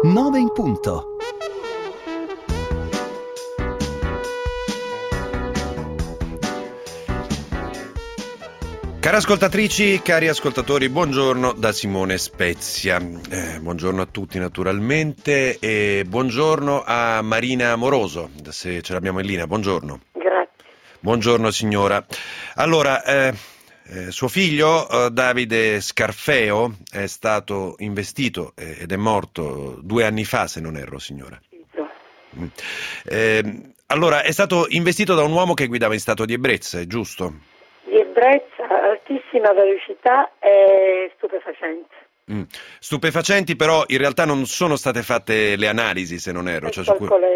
9 in punto. Cari ascoltatrici, cari ascoltatori, buongiorno da Simone Spezia. Buongiorno a tutti naturalmente e buongiorno a Marina Moroso, se ce l'abbiamo in linea. Buongiorno. Grazie. Buongiorno signora. Allora, suo figlio Davide Scarfeo è stato investito ed è morto 2 anni fa, se non erro, signora. Allora, è stato investito da un uomo che guidava in stato di ebbrezza, è giusto? Di ebbrezza, altissima velocità e stupefacenti. Stupefacenti, però in realtà non sono state fatte le analisi, se non erro. Cioè,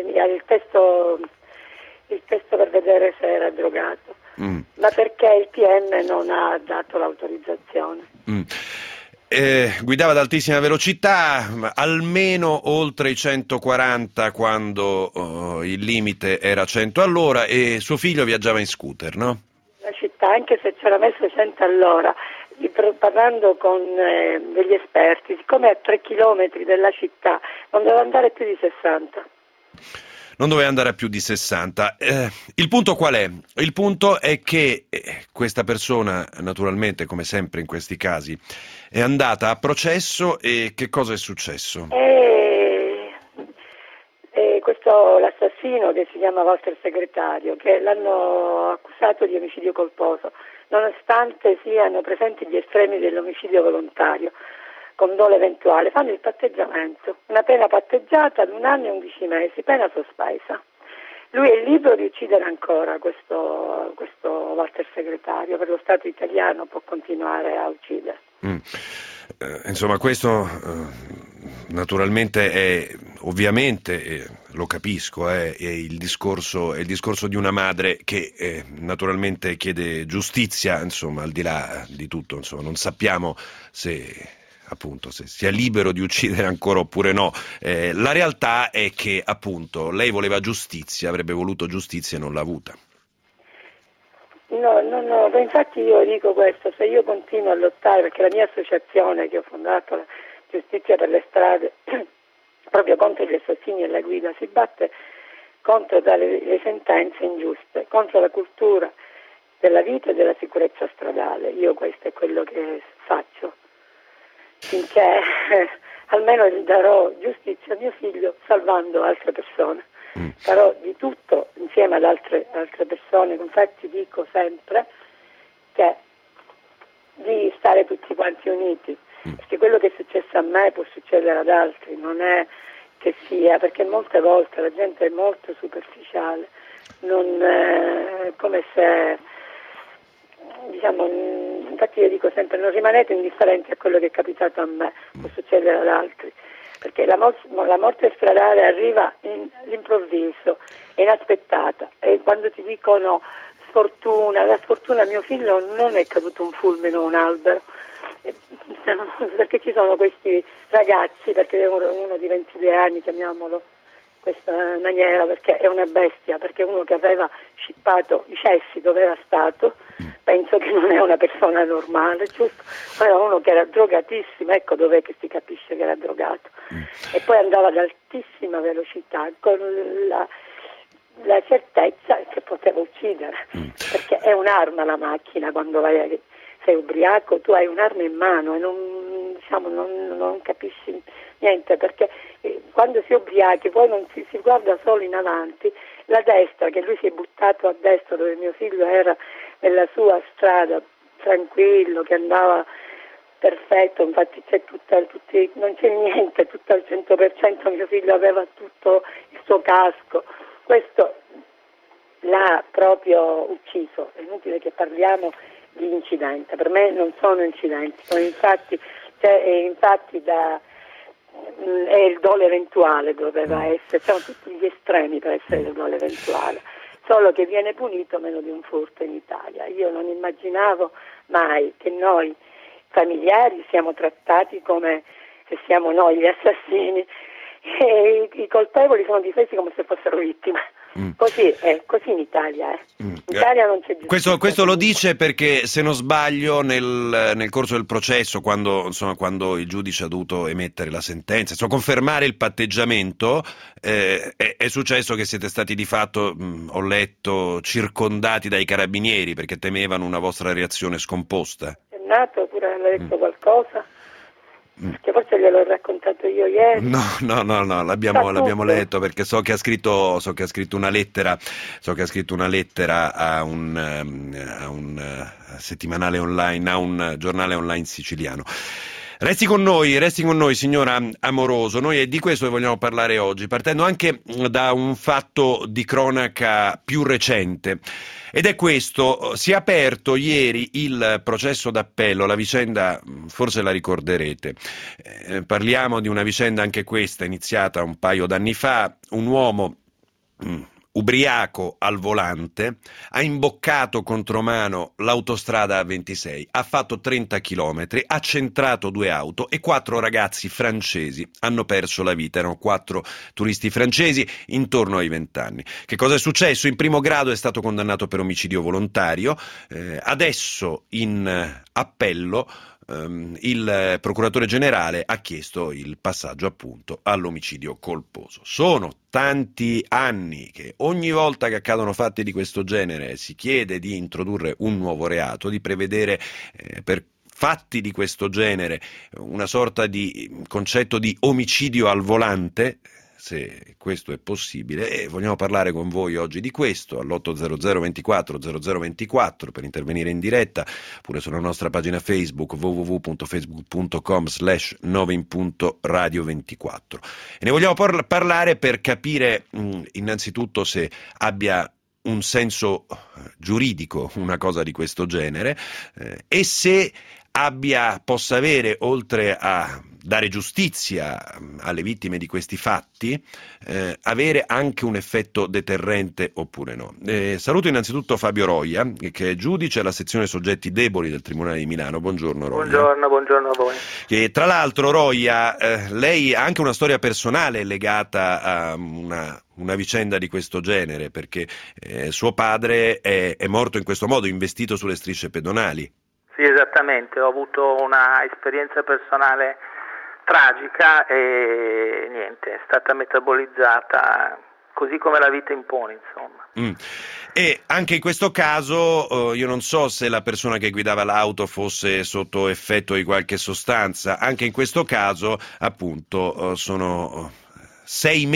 il testo per vedere se era drogato, ma perché il PM non ha dato l'autorizzazione. Guidava ad altissima velocità, almeno oltre i 140 quando il limite era 100 all'ora, e suo figlio viaggiava in scooter, no? La città, anche se c'era messo 100 all'ora, parlando con degli esperti, siccome è a 3 chilometri della città, non doveva andare più di 60. Non doveva andare a più di 60. Il punto qual è? Il punto è che questa persona, naturalmente, come sempre in questi casi, è andata a processo e che cosa è successo? Questo l'assassino, che si chiama Walter Segretario, che l'hanno accusato di omicidio colposo, nonostante siano presenti gli estremi dell'omicidio volontario, con dolo eventuale, fanno il patteggiamento, una pena patteggiata ad 1 anno e 11 mesi, pena sospesa. Lui è libero di uccidere ancora, questo Walter Segretario, per lo Stato italiano può continuare a uccidere. Insomma, questo naturalmente è, ovviamente, lo capisco, è il discorso di una madre che naturalmente chiede giustizia, insomma, al di là di tutto, insomma, non sappiamo se sia libero di uccidere ancora oppure no. La realtà è che, appunto, lei voleva giustizia, avrebbe voluto giustizia e non l'ha avuta. No, infatti io dico questo, se io continuo a lottare, perché la mia associazione che ho fondato, la Giustizia per le Strade, proprio contro gli assassini e la guida, si batte contro le sentenze ingiuste, contro la cultura della vita e della sicurezza stradale. Io questo è quello che faccio, finché almeno darò giustizia a mio figlio salvando altre persone. Farò di tutto insieme ad altre persone, infatti dico sempre che di stare tutti quanti uniti, perché quello che è successo a me può succedere ad altri, non è che sia, perché molte volte la gente è molto superficiale, non è come se, diciamo, infatti io dico sempre non rimanete indifferenti a quello che è capitato a me, può succedere ad altri. Perché la morte stradale arriva all'improvviso, è inaspettata, e quando ti dicono la sfortuna, mio figlio non è caduto un fulmine o un albero, perché ci sono questi ragazzi, perché è uno di 22 anni, chiamiamolo questa maniera, perché è una bestia, perché uno che aveva scippato i cessi dove era stato, penso che non è una persona normale, giusto? Poi era uno che era drogatissimo, ecco dov'è che si capisce che era drogato, e poi andava ad altissima velocità con la certezza che poteva uccidere, perché è un'arma la macchina, quando sei ubriaco tu hai un'arma in mano e non capisci niente, perché quando si è ubriachi poi non si guarda solo in avanti, la destra, che lui si è buttato a destra dove mio figlio era nella sua strada tranquillo, che andava perfetto, infatti non c'è niente, tutto al 100%, mio figlio aveva tutto il suo casco, questo l'ha proprio ucciso. È inutile che parliamo di incidente, per me non sono incidenti, è il dolo eventuale, doveva essere, sono tutti gli estremi per essere il dolo eventuale, solo che viene punito meno di un furto in Italia. Io non immaginavo mai che noi familiari siamo trattati come se siamo noi gli assassini, e i colpevoli sono difesi come se fossero vittime. Così in Italia. In Italia non c'è giustizia. Questo lo dice perché, se non sbaglio, nel corso del processo, quando il giudice ha dovuto emettere la sentenza, confermare il patteggiamento, è successo che siete stati di fatto, ho letto, circondati dai carabinieri perché temevano una vostra reazione scomposta. È nato oppure hanno detto qualcosa? Che forse gliel'ho raccontato io ieri. No, l'abbiamo letto, perché so che ha scritto una lettera a un settimanale online, a un giornale online siciliano. Resti con noi, signora Amoroso. Noi è di questo che vogliamo parlare oggi, partendo anche da un fatto di cronaca più recente. Ed è questo: si è aperto ieri il processo d'appello, la vicenda forse la ricorderete. Parliamo di una vicenda, anche questa, iniziata un paio d'anni fa. Un uomo ubriaco al volante ha imboccato contromano l'autostrada A26, ha fatto 30 chilometri, ha centrato 2 auto e 4 ragazzi francesi hanno perso la vita. Erano 4 turisti francesi intorno ai 20 anni. Che cosa è successo? In primo grado è stato condannato per omicidio volontario, adesso in appello il procuratore generale ha chiesto il passaggio appunto all'omicidio colposo. Sono tanti anni che ogni volta che accadono fatti di questo genere si chiede di introdurre un nuovo reato, di prevedere per fatti di questo genere una sorta di concetto di omicidio al volante, se questo è possibile, e vogliamo parlare con voi oggi di questo all'800 24 0024 per intervenire in diretta, pure sulla nostra pagina Facebook www.facebook.com/9in.radio24. E ne vogliamo parlare per capire innanzitutto se abbia un senso giuridico una cosa di questo genere, e se possa avere, oltre a dare giustizia alle vittime di questi fatti, avere anche un effetto deterrente oppure no. Saluto innanzitutto Fabio Roia, che è giudice alla sezione soggetti deboli del Tribunale di Milano. Buongiorno Roia. Buongiorno a voi. E tra l'altro, Roia, lei ha anche una storia personale legata a una vicenda di questo genere, perché suo padre è morto in questo modo, investito sulle strisce pedonali. Sì, esattamente, ho avuto una esperienza personale tragica e niente, è stata metabolizzata così come la vita impone, insomma. E anche in questo caso io non so se la persona che guidava l'auto fosse sotto effetto di qualche sostanza. Anche in questo caso appunto sono 6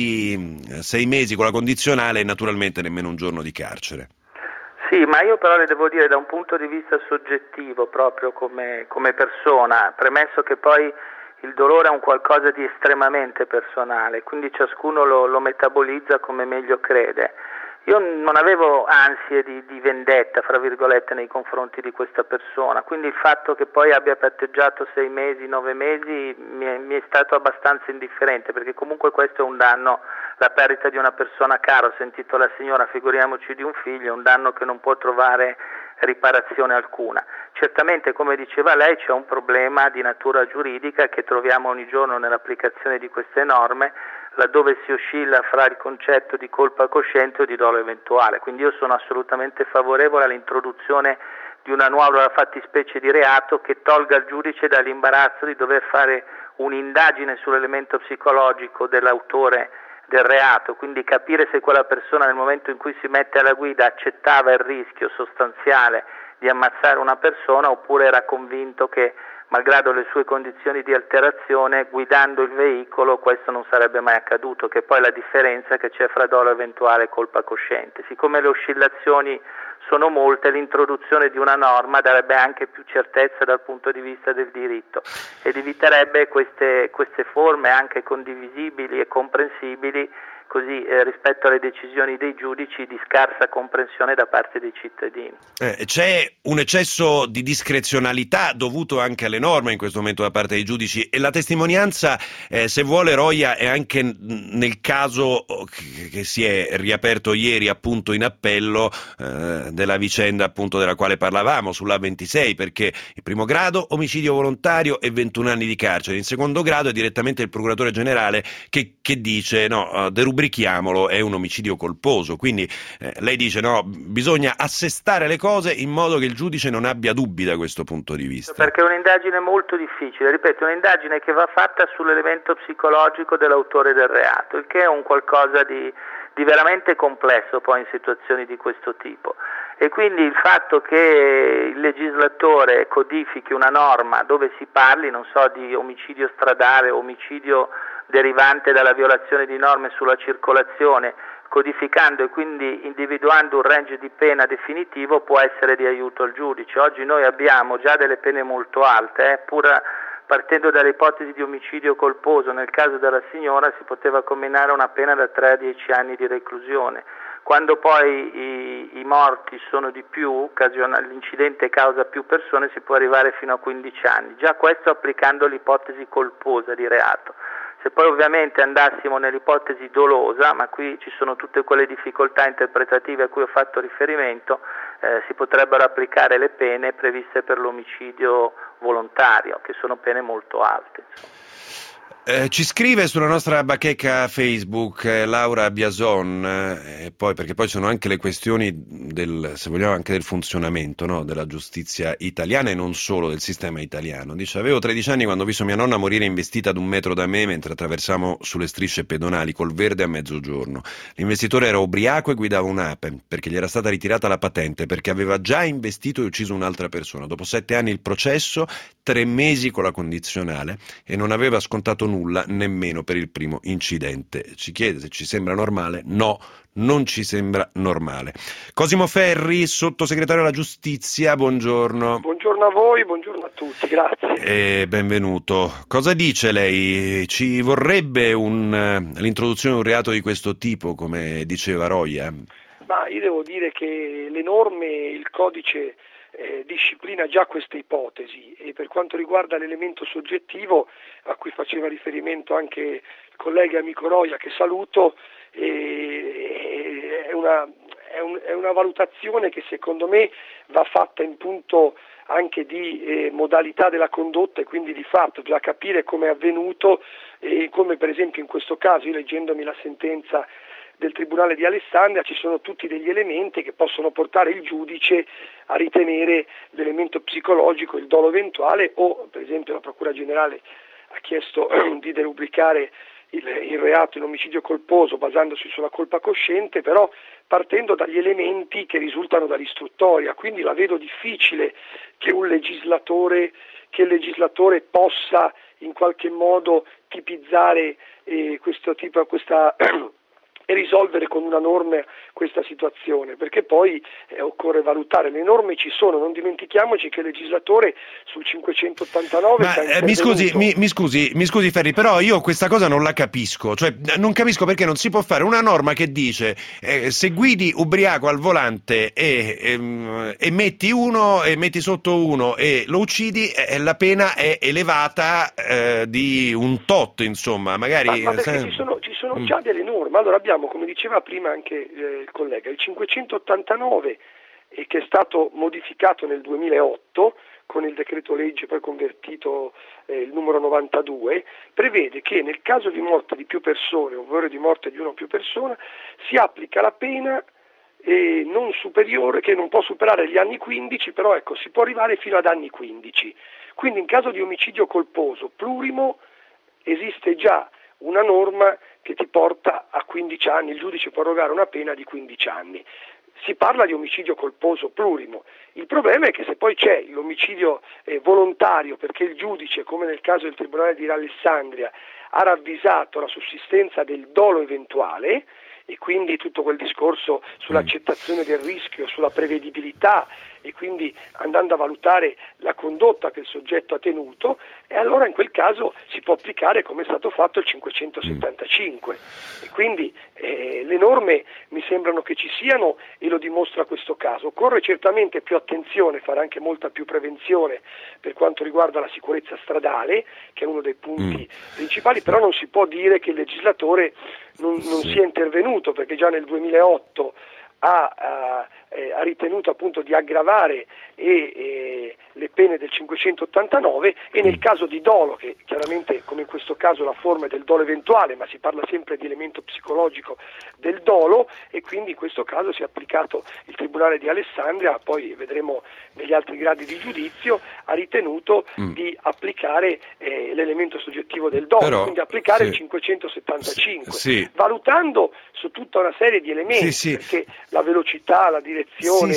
mesi con la condizionale e naturalmente nemmeno un giorno di carcere. Sì, ma io però le devo dire da un punto di vista soggettivo, proprio come persona, premesso che poi il dolore è un qualcosa di estremamente personale, quindi ciascuno lo metabolizza come meglio crede. Io non avevo ansie di vendetta, fra virgolette, nei confronti di questa persona, quindi il fatto che poi abbia patteggiato 6 mesi, 9 mesi mi è stato abbastanza indifferente, perché comunque questo è un danno, la perdita di una persona cara. Ho sentito la signora, figuriamoci di un figlio, è un danno che non può trovare riparazione alcuna. Certamente, come diceva lei, c'è un problema di natura giuridica che troviamo ogni giorno nell'applicazione di queste norme, laddove si oscilla fra il concetto di colpa cosciente o di dolo eventuale. Quindi io sono assolutamente favorevole all'introduzione di una nuova fattispecie di reato che tolga al giudice dall'imbarazzo di dover fare un'indagine sull'elemento psicologico dell'autore del reato, quindi capire se quella persona nel momento in cui si mette alla guida accettava il rischio sostanziale di ammazzare una persona oppure era convinto che, malgrado le sue condizioni di alterazione, guidando il veicolo questo non sarebbe mai accaduto, che poi è la differenza che c'è fra dolo eventuale e colpa cosciente. Siccome le oscillazioni sono molte, l'introduzione di una norma darebbe anche più certezza dal punto di vista del diritto ed eviterebbe queste forme anche condivisibili e comprensibili, così rispetto alle decisioni dei giudici, di scarsa comprensione da parte dei cittadini. C'è un eccesso di discrezionalità dovuto anche alle norme in questo momento da parte dei giudici, e la testimonianza, se vuole Roia, è anche nel caso che si è riaperto ieri appunto in appello della vicenda appunto della quale parlavamo sulla 26, perché in primo grado omicidio volontario e 21 anni di carcere, in secondo grado è direttamente il procuratore generale che dice no, derubazione derubrichiamolo, è un omicidio colposo, quindi lei dice no, bisogna assestare le cose in modo che il giudice non abbia dubbi da questo punto di vista. Perché è un'indagine molto difficile, ripeto, un'indagine che va fatta sull'elemento psicologico dell'autore del reato, il che è un qualcosa di veramente complesso poi in situazioni di questo tipo, e quindi il fatto che il legislatore codifichi una norma dove si parli, non so, di omicidio stradale, omicidio derivante dalla violazione di norme sulla circolazione, codificando e quindi individuando un range di pena definitivo, può essere di aiuto al giudice. Oggi noi abbiamo già delle pene molto alte, pur partendo dall'ipotesi di omicidio colposo. Nel caso della signora si poteva comminare una pena da 3 a 10 anni di reclusione. Quando poi i morti sono di più, l'incidente causa più persone, si può arrivare fino a 15 anni. Già questo applicando l'ipotesi colposa di reato. Se poi ovviamente andassimo nell'ipotesi dolosa, ma qui ci sono tutte quelle difficoltà interpretative a cui ho fatto riferimento, si potrebbero applicare le pene previste per l'omicidio volontario, che sono pene molto alte. Ci scrive sulla nostra bacheca Facebook Laura Biason, perché poi sono anche le questioni se vogliamo, anche del funzionamento, no, della giustizia italiana e non solo del sistema italiano. Dice: avevo 13 anni quando ho visto mia nonna morire investita ad 1 metro da me mentre attraversavamo sulle strisce pedonali col verde a mezzogiorno. L'investitore era ubriaco e guidava un'Ape perché gli era stata ritirata la patente perché aveva già investito e ucciso un'altra persona. Dopo 7 anni il processo, 3 mesi con la condizionale, e non aveva scontato nulla nemmeno per il primo incidente. Ci chiede se ci sembra normale. No, non ci sembra normale. Cosimo Ferri, sottosegretario alla giustizia, buongiorno. Buongiorno a voi, buongiorno a tutti, grazie. Benvenuto. Cosa dice lei? Ci vorrebbe l'introduzione di un reato di questo tipo, come diceva Roia? Ma io devo dire che le norme, il codice disciplina già queste ipotesi, e per quanto riguarda l'elemento soggettivo a cui faceva riferimento anche il collega amico Roia, che saluto, è una valutazione che secondo me va fatta in punto anche di modalità della condotta, e quindi di fatto già capire come è avvenuto, e come per esempio in questo caso, io leggendomi la sentenza del Tribunale di Alessandria, ci sono tutti degli elementi che possono portare il giudice a ritenere l'elemento psicologico, il dolo eventuale, o per esempio la Procura Generale ha chiesto di derubricare il reato in omicidio colposo basandosi sulla colpa cosciente, però partendo dagli elementi che risultano dall'istruttoria. Quindi la vedo difficile che il legislatore possa in qualche modo tipizzare questa e risolvere con una norma questa situazione, perché poi occorre valutare. Le norme ci sono, non dimentichiamoci che il legislatore sul 589 mi scusi Ferri, però io questa cosa non la capisco, cioè non capisco perché non si può fare una norma che dice se guidi ubriaco al volante e metti sotto uno e lo uccidi, la pena è elevata di un tot, insomma, magari. Ma perché ci sono già delle norme. Allora abbiamo, come diceva prima anche il collega, il 589 che è stato modificato nel 2008 con il decreto legge poi convertito il numero 92, prevede che nel caso di morte di più persone, ovvero di morte di una o più persone, si applica la pena non superiore, che non può superare gli anni 15, però ecco, si può arrivare fino ad anni 15. Quindi in caso di omicidio colposo plurimo esiste già una norma che ti porta a 15 anni, il giudice può erogare una pena di 15 anni. Si parla di omicidio colposo plurimo. Il problema è che se poi c'è l'omicidio volontario, perché il giudice, come nel caso del Tribunale di Alessandria, ha ravvisato la sussistenza del dolo eventuale, e quindi tutto quel discorso sull'accettazione del rischio, sulla prevedibilità, e quindi andando a valutare la condotta che il soggetto ha tenuto, e allora in quel caso si può applicare, come è stato fatto, il 575. E quindi le norme mi sembrano che ci siano, e lo dimostra questo caso. Occorre certamente più attenzione, fare anche molta più prevenzione per quanto riguarda la sicurezza stradale, che è uno dei punti principali, però non si può dire che il legislatore non sia intervenuto, perché già nel 2008 ha ritenuto appunto di aggravare le pene del 589, e nel caso di dolo, che chiaramente come in questo caso la forma è del dolo eventuale, ma si parla sempre di elemento psicologico del dolo, e quindi in questo caso si è applicato il Tribunale di Alessandria, poi vedremo negli altri gradi di giudizio, ha ritenuto di applicare l'elemento soggettivo del dolo, però, quindi applicare il 575, valutando su tutta una serie di elementi, perché la velocità, la direzione,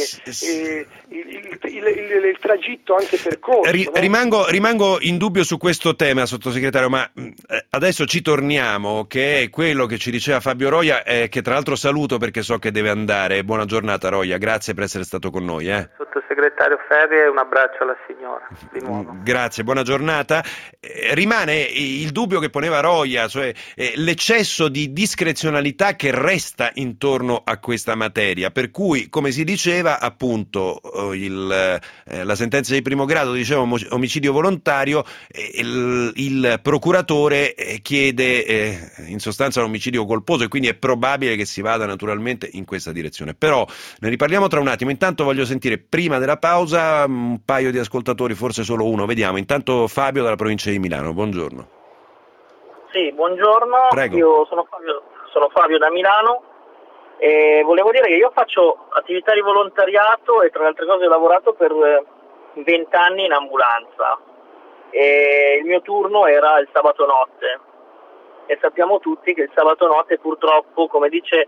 il tragitto anche percorso. Rimango in dubbio su questo tema, sottosegretario, ma adesso ci torniamo, che è quello che ci diceva Fabio Roia, che tra l'altro saluto perché so che deve andare. Buona giornata Roia, grazie per essere stato con noi. Sottosegretario Ferri, e un abbraccio alla signora di nuovo. Grazie, buona giornata. Rimane il dubbio che poneva Roia, cioè l'eccesso di discrezionalità che resta intorno a questa materia, per cui, come si diceva, appunto la sentenza di primo grado diceva omicidio volontario, il procuratore chiede in sostanza un omicidio colposo, e quindi è probabile che si vada naturalmente in questa direzione. Però ne riparliamo tra un attimo. Intanto voglio sentire, prima della pausa, un paio di ascoltatori, forse solo uno, vediamo. Intanto Fabio dalla provincia di Milano, buongiorno. Sì, buongiorno. Prego. Io sono Fabio da Milano. E volevo dire che io faccio attività di volontariato e tra le altre cose ho lavorato per 20 anni in ambulanza, e il mio turno era il sabato notte, e sappiamo tutti che il sabato notte purtroppo, come dice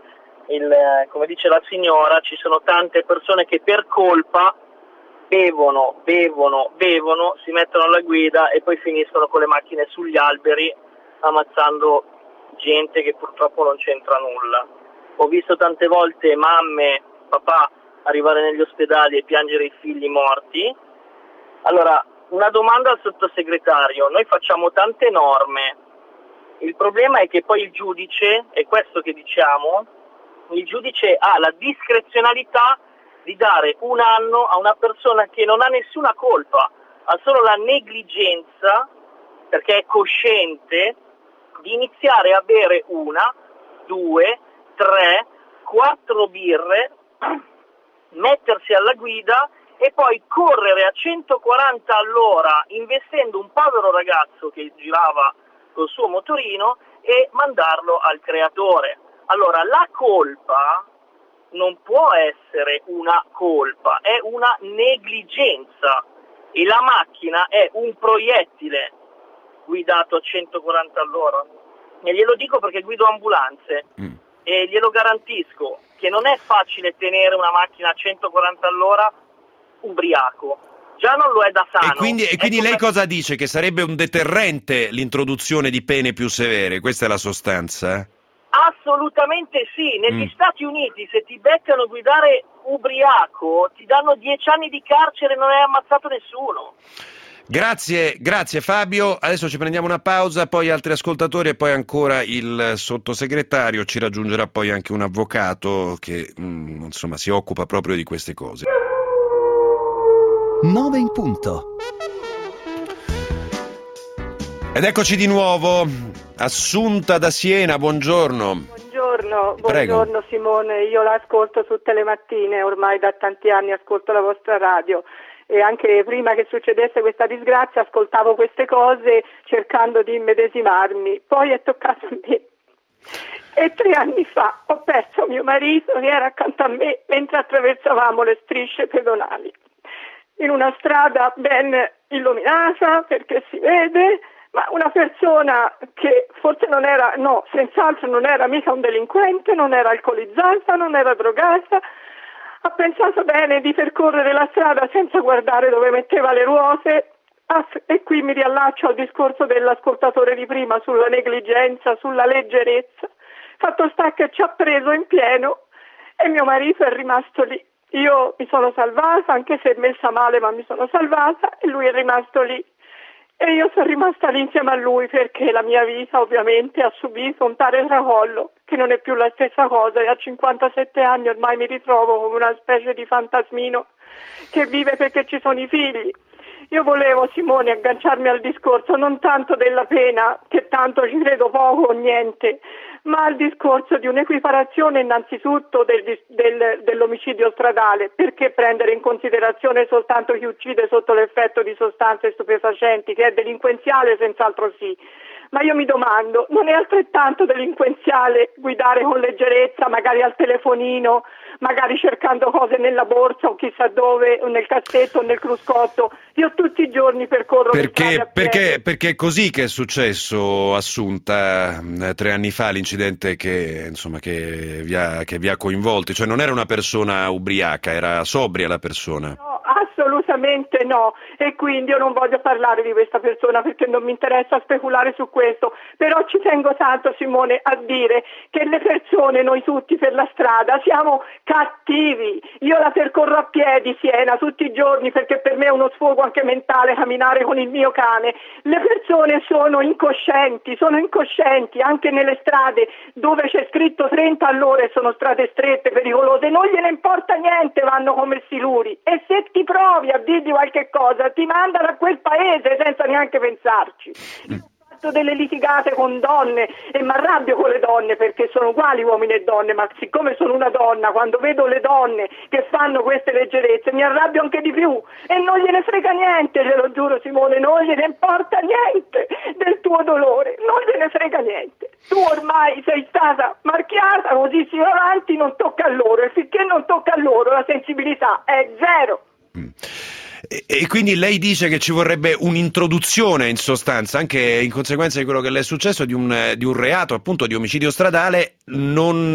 la signora, ci sono tante persone che per colpa bevono, si mettono alla guida e poi finiscono con le macchine sugli alberi ammazzando gente che purtroppo non c'entra nulla. Ho visto tante volte mamme, papà arrivare negli ospedali e piangere i figli morti. Allora, una domanda al sottosegretario: noi facciamo tante norme, il problema è che poi il giudice, è questo che diciamo, il giudice ha la discrezionalità di dare 1 anno a una persona che non ha nessuna colpa, ha solo la negligenza, perché è cosciente, di iniziare a bere 1, 2, 3, 4 birre, mettersi alla guida e poi correre a 140 all'ora investendo un povero ragazzo che girava col suo motorino e mandarlo al creatore. Allora, la colpa non può essere una colpa, è una negligenza, e la macchina è un proiettile guidato a 140 all'ora. E glielo dico perché guido ambulanze. E glielo garantisco che non è facile tenere una macchina a 140 all'ora ubriaco, già non lo è da sano. E quindi lei cosa dice? Che sarebbe un deterrente l'introduzione di pene più severe? Questa è la sostanza? Assolutamente sì. Negli Stati Uniti, se ti beccano guidare ubriaco, ti danno 10 anni di carcere e non hai ammazzato nessuno. Grazie Fabio, adesso ci prendiamo una pausa, poi altri ascoltatori e poi ancora il sottosegretario, ci raggiungerà poi anche un avvocato che insomma si occupa proprio di queste cose. 9 in punto. Ed eccoci di nuovo, Assunta da Siena, buongiorno. Buongiorno Simone, io l'ascolto tutte le mattine, ormai da tanti anni ascolto la vostra radio. E anche prima che succedesse questa disgrazia ascoltavo queste cose cercando di immedesimarmi, poi è toccato a me e 3 anni fa ho perso mio marito che era accanto a me mentre attraversavamo le strisce pedonali in una strada ben illuminata perché si vede, ma una persona che forse senz'altro non era mica un delinquente, non era alcolizzata, non era drogata. Ha pensato bene di percorrere la strada senza guardare dove metteva le ruote, e qui mi riallaccio al discorso dell'ascoltatore di prima sulla negligenza, sulla leggerezza. Fatto sta che ci ha preso in pieno e mio marito è rimasto lì. Io mi sono salvata, anche se messa male, ma mi sono salvata, e lui è rimasto lì. E io sono rimasta lì insieme a lui perché la mia vita ovviamente ha subito un tale tracollo che non è più la stessa cosa, e a 57 anni ormai mi ritrovo come una specie di fantasmino che vive perché ci sono i figli. Io volevo, Simone, agganciarmi al discorso non tanto della pena, che tanto ci credo poco o niente, ma al discorso di un'equiparazione innanzitutto dell'omicidio stradale. Perché prendere in considerazione soltanto chi uccide sotto l'effetto di sostanze stupefacenti, che è delinquenziale, senz'altro sì. Ma io mi domando, non è altrettanto delinquenziale guidare con leggerezza, magari al telefonino, magari cercando cose nella borsa o chissà dove, o nel cassetto o nel cruscotto? Io tutti i giorni percorro perché è così che è successo, Assunta, 3 anni fa, l'incidente che vi ha coinvolti, cioè non era una persona ubriaca, era sobria la persona. No, assolutamente no, e quindi io non voglio parlare di questa persona perché non mi interessa speculare su questo, però ci tengo tanto, Simone, a dire che le persone, noi tutti per la strada, siamo cattivi. Io la percorro a piedi Siena tutti i giorni perché per me è uno sfogo anche mentale camminare con il mio cane. Le persone sono incoscienti anche nelle strade dove c'è scritto 30 all'ora e sono strade strette, pericolose, non gliene importa niente, vanno come siluri, e se ti provi a dirgli qualche cosa ti mandano a quel paese senza neanche pensarci. Delle litigate con donne e mi arrabbio con le donne perché sono uguali uomini e donne, ma siccome sono una donna, quando vedo le donne che fanno queste leggerezze mi arrabbio anche di più e non gliene frega niente, te lo giuro Simone, non gliene importa niente del tuo dolore, non gliene frega niente. Tu ormai sei stata marchiata, così si va avanti, non tocca a loro, e finché non tocca a loro la sensibilità è zero. E quindi lei dice che ci vorrebbe un'introduzione, in sostanza, anche in conseguenza di quello che le è successo, di un reato, appunto, di omicidio stradale, non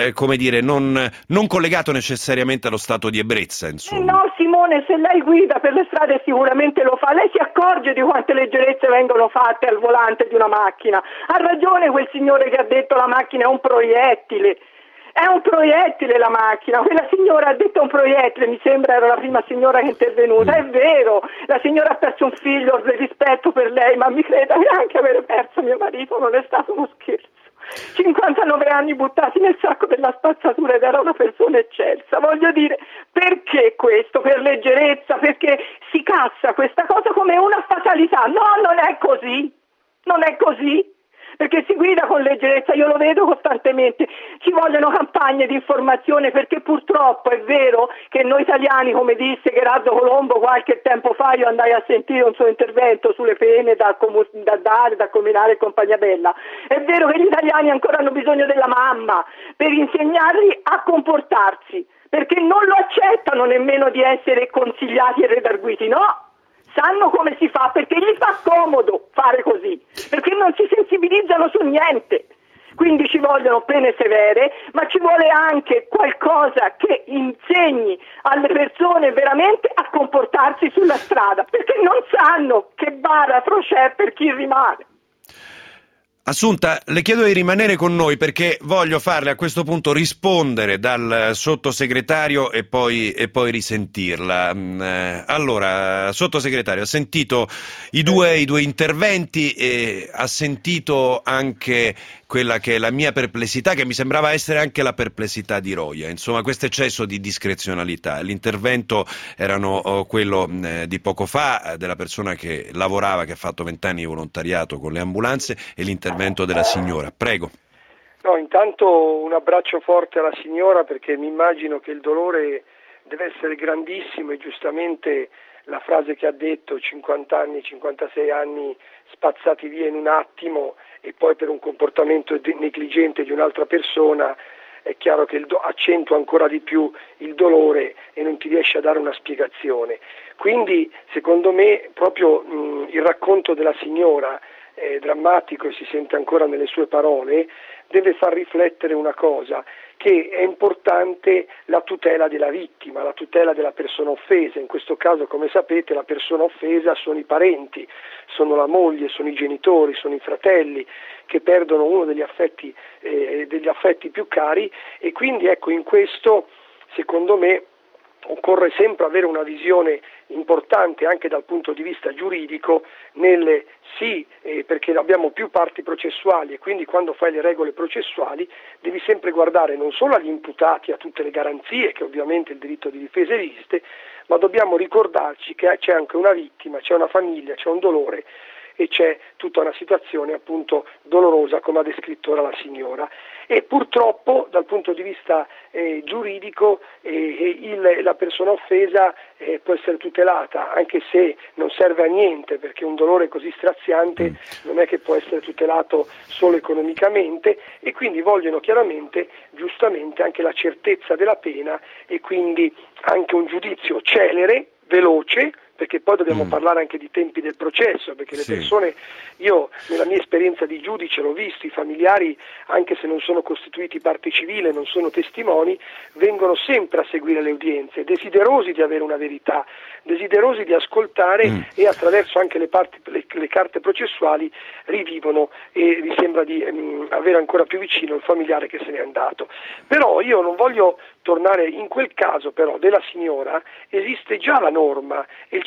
collegato necessariamente allo stato di ebbrezza, insomma. No, Simone, se lei guida per le strade sicuramente lo fa, lei si accorge di quante leggerezze vengono fatte al volante di una macchina. Ha ragione quel signore che ha detto la macchina è un proiettile. È un proiettile la macchina, quella signora ha detto un proiettile, mi sembra era la prima signora che è intervenuta, è vero, la signora ha perso un figlio, rispetto per lei, ma mi creda che anche avere perso mio marito non è stato uno scherzo. 59 anni buttati nel sacco della spazzatura ed era una persona eccelsa, voglio dire, perché questo? Per leggerezza, perché si cassa questa cosa come una fatalità, no, non è così, perché si guida con leggerezza, io lo vedo costantemente, ci vogliono campagne di informazione perché purtroppo è vero che noi italiani, come disse Gerardo Colombo qualche tempo fa, io andai a sentire un suo intervento sulle pene da combinare e compagnia bella, è vero che gli italiani ancora hanno bisogno della mamma per insegnarli a comportarsi, perché non lo accettano nemmeno di essere consigliati e redarguiti, no? Sanno come si fa perché gli fa comodo fare così, perché non si sensibilizzano su niente. Quindi ci vogliono pene severe, ma ci vuole anche qualcosa che insegni alle persone veramente a comportarsi sulla strada, perché non sanno che baratro c'è per chi rimane. Assunta, le chiedo di rimanere con noi perché voglio farle a questo punto rispondere dal sottosegretario e poi risentirla. Allora, sottosegretario, ha sentito i due interventi e ha sentito anche quella che è la mia perplessità, che mi sembrava essere anche la perplessità di Roia, insomma, questo eccesso di discrezionalità. L'intervento erano quello di poco fa, della persona che lavorava, che ha fatto 20 anni di volontariato con le ambulanze, e l'intervento della signora. Prego. No, intanto un abbraccio forte alla signora, perché mi immagino che il dolore deve essere grandissimo e giustamente la frase che ha detto, 50 anni, 56 anni spazzati via in un attimo e poi per un comportamento negligente di un'altra persona, è chiaro che accentua ancora di più il dolore e non ti riesce a dare una spiegazione. Quindi secondo me proprio il racconto della signora è drammatico e si sente ancora nelle sue parole, deve far riflettere una cosa, che è importante la tutela della vittima, la tutela della persona offesa. In questo caso, come sapete, la persona offesa sono i parenti, sono la moglie, sono i genitori, sono i fratelli che perdono uno degli affetti più cari, e quindi ecco, in questo secondo me occorre sempre avere una visione importante anche dal punto di vista giuridico perché abbiamo più parti processuali e quindi quando fai le regole processuali devi sempre guardare non solo agli imputati, a tutte le garanzie che ovviamente il diritto di difesa esiste, ma dobbiamo ricordarci che c'è anche una vittima, c'è una famiglia, c'è un dolore e c'è tutta una situazione appunto dolorosa come ha descritto ora la signora. E purtroppo dal punto di vista giuridico la persona offesa può essere tutelata, anche se non serve a niente, perché un dolore così straziante non è che può essere tutelato solo economicamente, e quindi vogliono chiaramente, giustamente, anche la certezza della pena e quindi anche un giudizio celere, veloce, perché poi dobbiamo parlare anche di tempi del processo, perché le persone, io nella mia esperienza di giudice l'ho visto, i familiari, anche se non sono costituiti parte civile, non sono testimoni, vengono sempre a seguire le udienze, desiderosi di avere una verità, desiderosi di ascoltare e attraverso anche le carte processuali rivivono e vi sembra di avere ancora più vicino il familiare che se n'è andato. Però io non voglio tornare in quel caso però della signora, esiste già la norma e il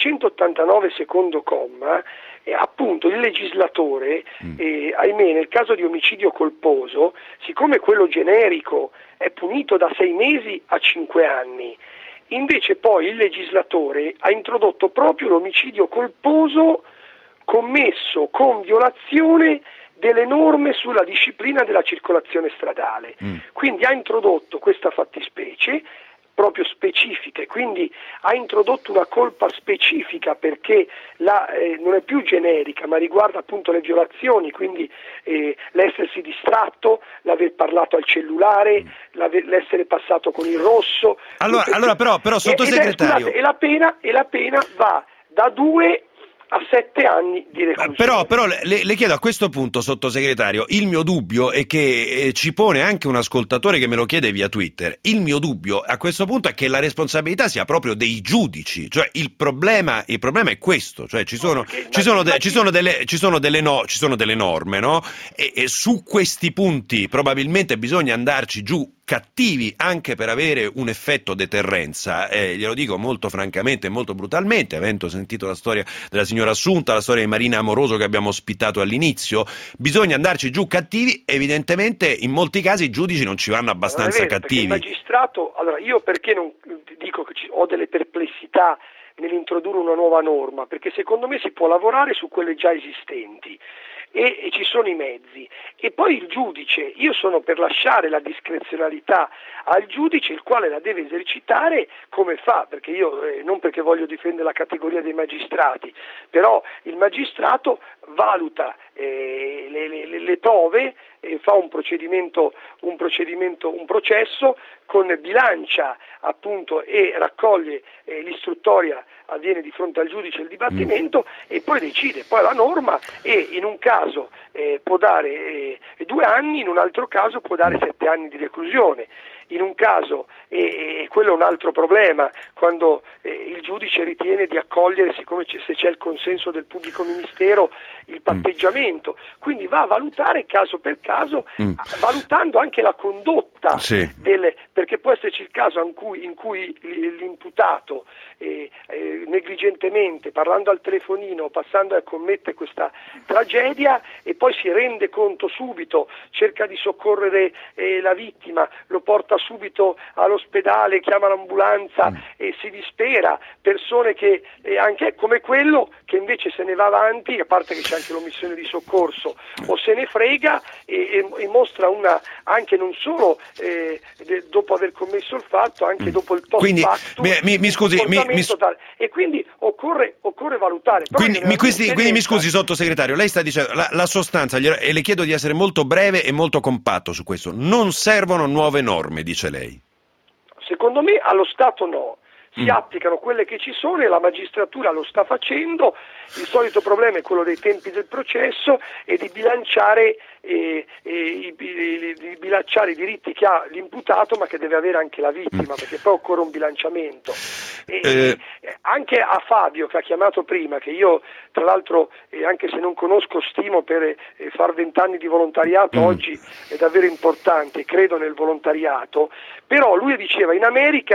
589 secondo comma, appunto il legislatore, ahimè nel caso di omicidio colposo, siccome quello generico è punito da 6 mesi a 5 anni, invece poi il legislatore ha introdotto proprio l'omicidio colposo commesso con violazione delle norme sulla disciplina della circolazione stradale. Quindi ha introdotto questa fattispecie proprio specifica e quindi ha introdotto una colpa specifica perché non è più generica ma riguarda appunto le violazioni, quindi l'essersi distratto, l'aver parlato al cellulare, l'essere passato con il rosso. Allora però sottosegretario, e la pena va da 2 a 7 anni di reclusione. Però le chiedo a questo punto, sottosegretario, il mio dubbio è che ci pone anche un ascoltatore che me lo chiede via Twitter. Il mio dubbio a questo punto è che la responsabilità sia proprio dei giudici, cioè il problema è questo, cioè ci sono delle norme, no? E su questi punti probabilmente bisogna andarci giù cattivi anche per avere un effetto deterrenza, glielo dico molto francamente e molto brutalmente, avendo sentito la storia della signora Assunta, la storia di Marina Amoroso che abbiamo ospitato all'inizio. Bisogna andarci giù cattivi, evidentemente in molti casi i giudici non ci vanno abbastanza cattivi. Il magistrato, allora io perché non dico che ho delle perplessità nell'introdurre una nuova norma, perché secondo me si può lavorare su quelle già esistenti e ci sono i mezzi, e poi il giudice, io sono per lasciare la discrezionalità al giudice, il quale la deve esercitare come fa, perché io non perché voglio difendere la categoria dei magistrati, però il magistrato valuta le prove, fa un processo, bilancia appunto e raccoglie l'istruttoria, avviene di fronte al giudice il dibattimento e poi decide. Poi la norma in un caso può dare 2 anni, in un altro caso può dare 7 anni di reclusione. In un caso, e quello è un altro problema, quando il giudice ritiene di accogliere, siccome se c'è il consenso del pubblico ministero, il patteggiamento, quindi va a valutare caso per caso, valutando anche la condotta, perché può esserci il caso in cui l'imputato negligentemente, parlando al telefonino, passando a commette questa tragedia e poi si rende conto subito, cerca di soccorrere la vittima, lo porta subito all'ospedale, chiama l'ambulanza e si dispera. Persone che anche come quello che invece se ne va avanti, a parte che c'è anche l'omissione di soccorso, o se ne frega e mostra anche non solo dopo aver commesso il fatto, anche dopo il post factum. Quindi mi scusi, e quindi occorre valutare. Quindi mi scusi, sottosegretario, lei sta dicendo la sostanza, e le chiedo di essere molto breve e molto compatto su questo. Non servono nuove norme, dice lei? Secondo me allo Stato no. Si applicano quelle che ci sono e la magistratura lo sta facendo. Il solito problema è quello dei tempi del processo e di bilanciare i diritti che ha l'imputato ma che deve avere anche la vittima, perché poi occorre un bilanciamento. Anche a Fabio che ha chiamato prima, che io tra l'altro anche se non conosco stimo per far 20 anni di volontariato, oggi è davvero importante, credo nel volontariato, però lui diceva in America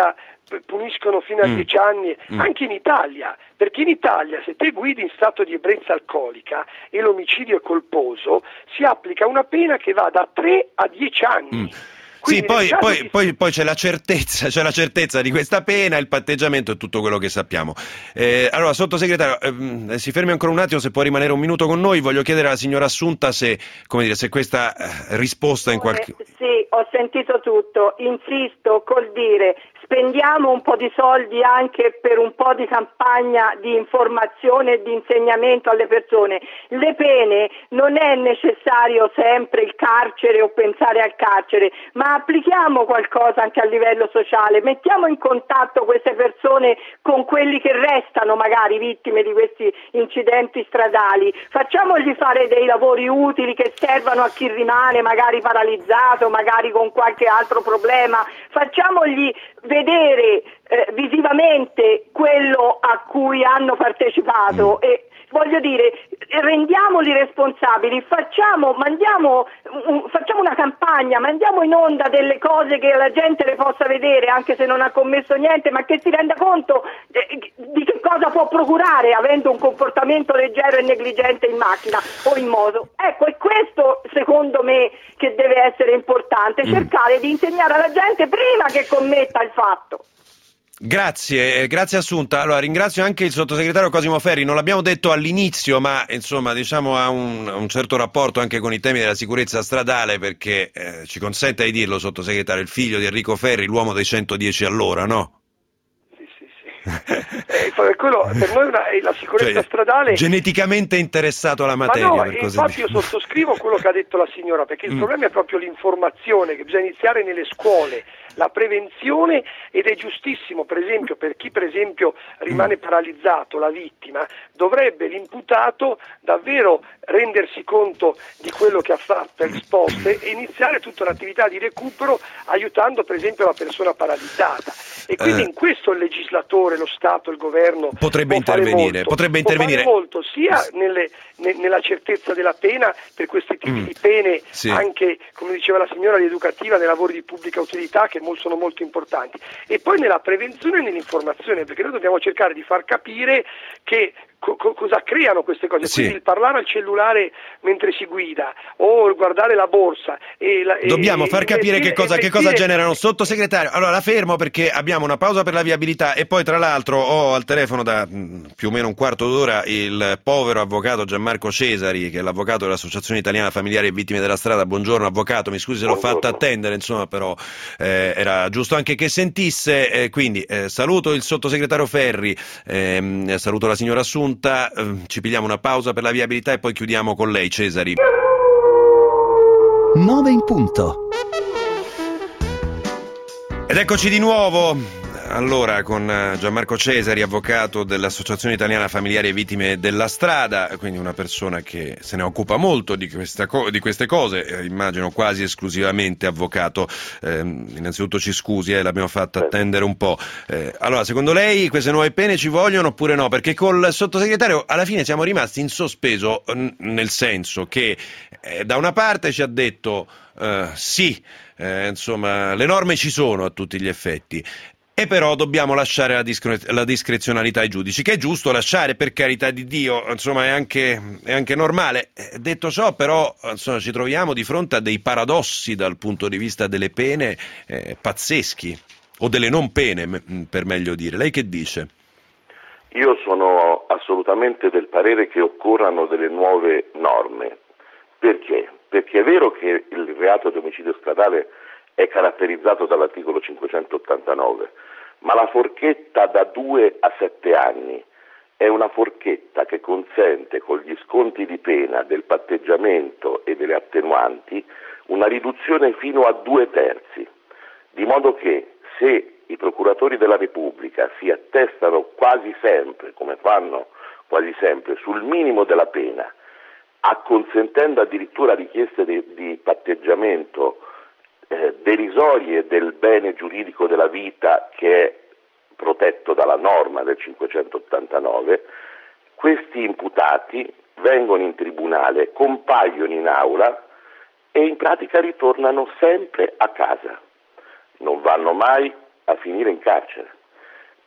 puniscono fino a 10 anni, anche in Italia, perché in Italia se te guidi in stato di ebbrezza alcolica e l'omicidio è colposo, si applica una pena che va da 3 a 10 anni. Sì, poi c'è la certezza di questa pena, il patteggiamento e tutto quello che sappiamo. Allora, sottosegretario, si fermi ancora un attimo, se può rimanere un minuto con noi. Voglio chiedere alla signora Assunta se questa risposta in qualche... Sì, ho sentito tutto. Insisto col dire: spendiamo un po' di soldi anche per un po' di campagna di informazione e di insegnamento alle persone. Le pene non è necessario sempre il carcere o pensare al carcere, ma applichiamo qualcosa anche a livello sociale, mettiamo in contatto queste persone con quelli che restano magari vittime di questi incidenti stradali, facciamogli fare dei lavori utili che servano a chi rimane magari paralizzato, magari con qualche altro problema, facciamogli vedere visivamente quello a cui hanno partecipato e voglio dire, rendiamoli responsabili, facciamo una campagna, mandiamo in onda delle cose che la gente le possa vedere anche se non ha commesso niente, ma che si renda conto di che cosa può procurare avendo un comportamento leggero e negligente in macchina o in moto. Ecco, è questo secondo me che deve essere importante, cercare di insegnare alla gente prima che commetta il fatto. Grazie Assunta. Allora, ringrazio anche il sottosegretario Cosimo Ferri, non l'abbiamo detto all'inizio, ma insomma diciamo ha un certo rapporto anche con i temi della sicurezza stradale, perché ci consente di dirlo, sottosegretario, il figlio di Enrico Ferri, l'uomo dei 110 all'ora, no? Quello per noi è la sicurezza stradale, geneticamente interessato alla materia. Ma no, infatti io sottoscrivo quello che ha detto la signora, perché il problema è proprio l'informazione, che bisogna iniziare nelle scuole, la prevenzione, ed è giustissimo, per esempio, per chi per esempio rimane paralizzato, la vittima, dovrebbe l'imputato davvero rendersi conto di quello che ha fatto ex post e iniziare tutta un'attività di recupero aiutando per esempio la persona paralizzata. E quindi in questo il legislatore, lo Stato, il governo potrebbe intervenire fare molto, sia nella certezza della pena per questi tipi di pene, anche come diceva la signora, rieducativa nei lavori di pubblica utilità che sono molto importanti, e poi nella prevenzione e nell'informazione, perché noi dobbiamo cercare di far capire che cosa creano queste cose, quindi il parlare al cellulare mentre si guida o guardare la borsa dobbiamo far capire che cosa generano. Sottosegretario, allora la fermo perché abbiamo una pausa per la viabilità e poi tra l'altro ho al telefono da più o meno un quarto d'ora il povero avvocato Gianmarco Cesari, che è l'avvocato dell'Associazione Italiana Familiari e Vittime della Strada. Buongiorno avvocato, mi scusi se l'ho fatto attendere, insomma, però era giusto anche che sentisse, quindi saluto il sottosegretario Ferri, saluto la signora Assunta. Ci pigliamo una pausa per la viabilità e poi chiudiamo con lei, Cesari. 9 in punto. Ed eccoci di nuovo. Allora, con Gianmarco Cesari, avvocato dell'Associazione Italiana Familiari e Vittime della Strada, quindi una persona che se ne occupa molto di queste cose, immagino quasi esclusivamente avvocato. Innanzitutto ci scusi, l'abbiamo fatto attendere un po'. Allora, secondo lei queste nuove pene ci vogliono oppure no? Perché col sottosegretario alla fine siamo rimasti in sospeso, nel senso che da una parte ci ha detto sì, insomma, le norme ci sono a tutti gli effetti, e però dobbiamo lasciare la discrezionalità ai giudici, che è giusto lasciare, per carità di Dio, insomma è anche normale. Detto ciò, però, insomma, ci troviamo di fronte a dei paradossi dal punto di vista delle pene pazzeschi, o delle non pene, per meglio dire. Lei che dice? Io sono assolutamente del parere che occorrano delle nuove norme. Perché? Perché è vero che il reato di omicidio stradale è caratterizzato dall'articolo 589, ma la forchetta da 2 a 7 anni è una forchetta che consente, con gli sconti di pena del patteggiamento e delle attenuanti, una riduzione fino a 2/3, di modo che se i procuratori della Repubblica si attestano quasi sempre, come fanno quasi sempre, sul minimo della pena, acconsentendo addirittura richieste di patteggiamento derisorie del bene giuridico della vita, che è protetto dalla norma del 589, questi imputati vengono in tribunale, compaiono in aula e in pratica ritornano sempre a casa, non vanno mai a finire in carcere.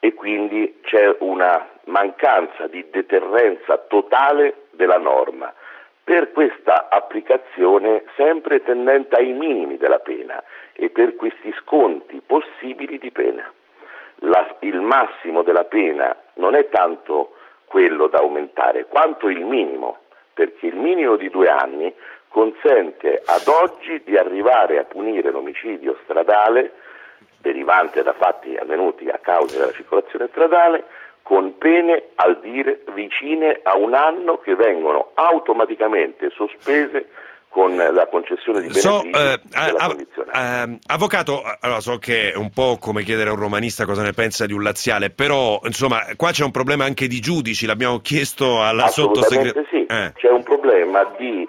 e quindi c'è una mancanza di deterrenza totale della norma. Per questa applicazione sempre tendente ai minimi della pena e per questi sconti possibili di pena. Il massimo della pena non è tanto quello da aumentare quanto il minimo, perché il minimo di 2 anni consente ad oggi di arrivare a punire l'omicidio stradale derivante da fatti avvenuti a causa della circolazione stradale con pene al dire vicine a 1 anno che vengono automaticamente sospese con la concessione di benefici della condizionale. Avvocato, allora, so che è un po' come chiedere a un romanista cosa ne pensa di un laziale, però insomma qua c'è un problema anche di giudici, l'abbiamo chiesto alla sottosegretaria. Sì, c'è un problema di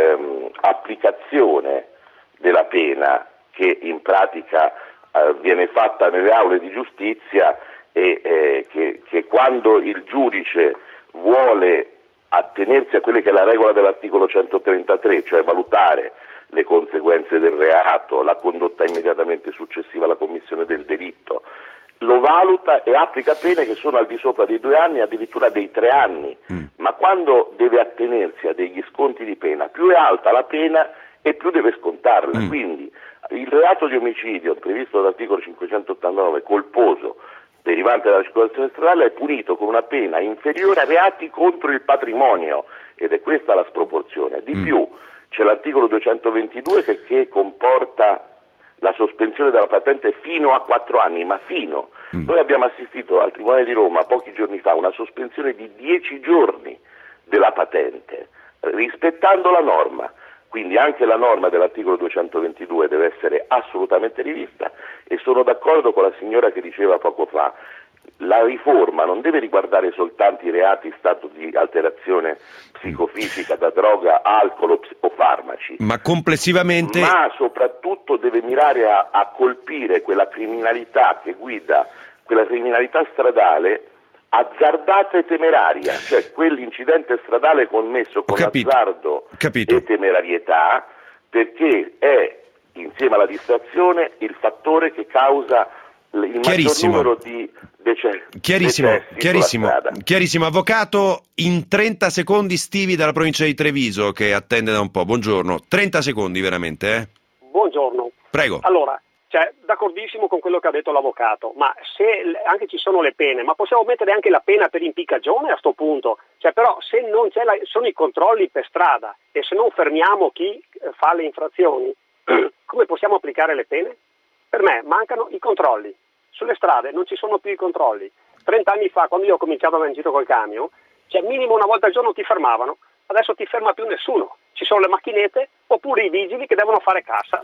applicazione della pena che in pratica viene fatta nelle aule di giustizia e che quando il giudice vuole attenersi a quelle che è la regola dell'articolo 133, cioè valutare le conseguenze del reato, la condotta immediatamente successiva alla commissione del delitto, lo valuta e applica pene che sono al di sopra dei 2 anni, addirittura dei 3 anni, ma quando deve attenersi a degli sconti di pena, più è alta la pena e più deve scontarla, quindi il reato di omicidio previsto dall'articolo 589 colposo derivante dalla circolazione stradale è punito con una pena inferiore a reati contro il patrimonio ed è questa la sproporzione. Di più c'è l'articolo 222 che comporta la sospensione della patente fino a 4 anni, ma fino. Noi abbiamo assistito al Tribunale di Roma pochi giorni fa a una sospensione di 10 giorni della patente, rispettando la norma. Quindi anche la norma dell'articolo 222 deve essere assolutamente rivista e sono d'accordo con la signora che diceva poco fa, la riforma non deve riguardare soltanto i reati in stato di alterazione psicofisica da droga, alcol o farmaci, ma complessivamente, ma soprattutto deve mirare a colpire quella criminalità che guida, quella criminalità stradale azzardata e temeraria, cioè quell'incidente stradale commesso con azzardo e temerarietà, perché è insieme alla distrazione il fattore che causa il maggior numero di decessi. Chiarissimo. Avvocato, in 30 secondi Stivi dalla provincia di Treviso che attende da un po'. Buongiorno, 30 secondi veramente. Buongiorno. Prego. Allora, d'accordissimo con quello che ha detto l'avvocato, ma se anche ci sono le pene, ma possiamo mettere anche la pena per impiccagione a sto punto? Però se non c'è sono i controlli per strada e se non fermiamo chi fa le infrazioni, come possiamo applicare le pene? Per me mancano i controlli. Sulle strade non ci sono più i controlli. 30 anni fa, quando io ho cominciato ad andare in giro col camion, minimo una volta al giorno ti fermavano, adesso ti ferma più nessuno. Ci sono le macchinette oppure i vigili che devono fare cassa.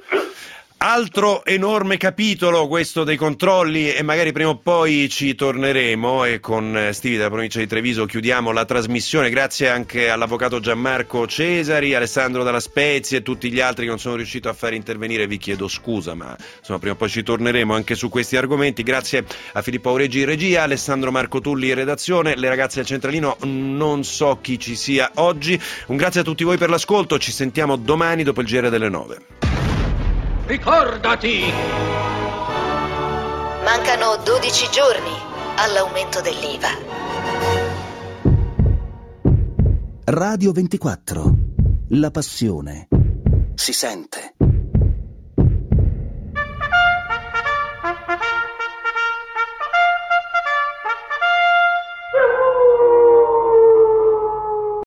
Altro enorme capitolo questo dei controlli e magari prima o poi ci torneremo e con Stivi della provincia di Treviso chiudiamo la trasmissione. Grazie anche all'avvocato Gianmarco Cesari, Alessandro Dalla Spezia e tutti gli altri che non sono riuscito a far intervenire, vi chiedo scusa, ma insomma prima o poi ci torneremo anche su questi argomenti. Grazie a Filippo Aureggi in regia, Alessandro Marco Tulli in redazione, le ragazze del Centralino non so chi ci sia oggi. Un grazie a tutti voi per l'ascolto, ci sentiamo domani dopo il GR delle 9. Ricordati! Mancano 12 giorni all'aumento dell'IVA. Radio 24. La passione si sente.